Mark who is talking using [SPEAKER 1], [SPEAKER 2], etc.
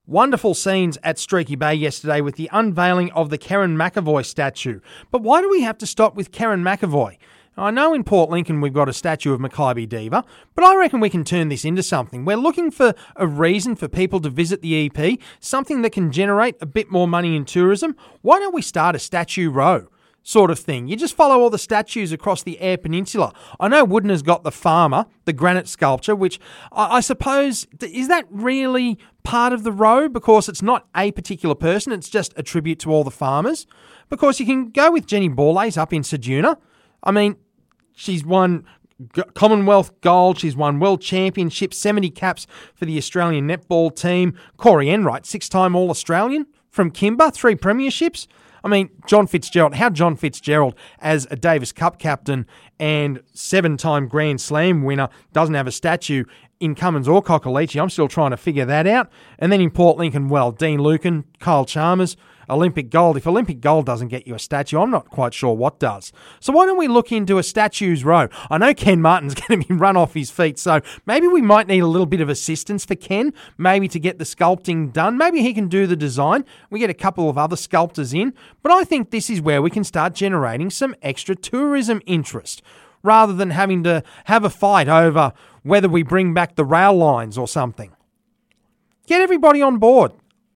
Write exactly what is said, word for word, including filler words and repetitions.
[SPEAKER 1] Wonderful scenes at Streaky Bay yesterday with the unveiling of the Kerrin McEvoy statue. But why do we have to stop with Kerrin McEvoy? I know in Port Lincoln we've got a statue of Makybe Diva, but I reckon we can turn this into something. We're looking for a reason for people to visit the E P, something that can generate a bit more money in tourism. Why don't we start a statue row sort of thing? You just follow all the statues across the Eyre Peninsula. I know Wooden's got the farmer, the granite sculpture, which I, I suppose, is that really part of the row? Because it's not a particular person, it's just a tribute to all the farmers. Because you can go with Jenny Borlase up in Ceduna. I mean, she's won Commonwealth gold, she's won World Championships, seventy caps for the Australian netball team. Corey Enright, six-time All-Australian from Kimber, three premierships. I mean, John Fitzgerald, how John Fitzgerald as a Davis Cup captain and seven-time Grand Slam winner doesn't have a statue in Cummins or Cockaleachy. I'm still trying to figure that out. And then in Port Lincoln, well, Dean Lucan, Kyle Chalmers, Olympic gold. If Olympic gold doesn't get you a statue, I'm not quite sure what does. So why don't we look into a statues row? I know Ken Martin's going to be run off his feet, so maybe we might need a little bit of assistance for Ken, maybe to get the sculpting done. Maybe he can do the design. We get a couple of other sculptors in. But I think this is where we can start generating some extra tourism interest, rather than having to have a fight over whether we bring back the rail lines or something. Get everybody on board.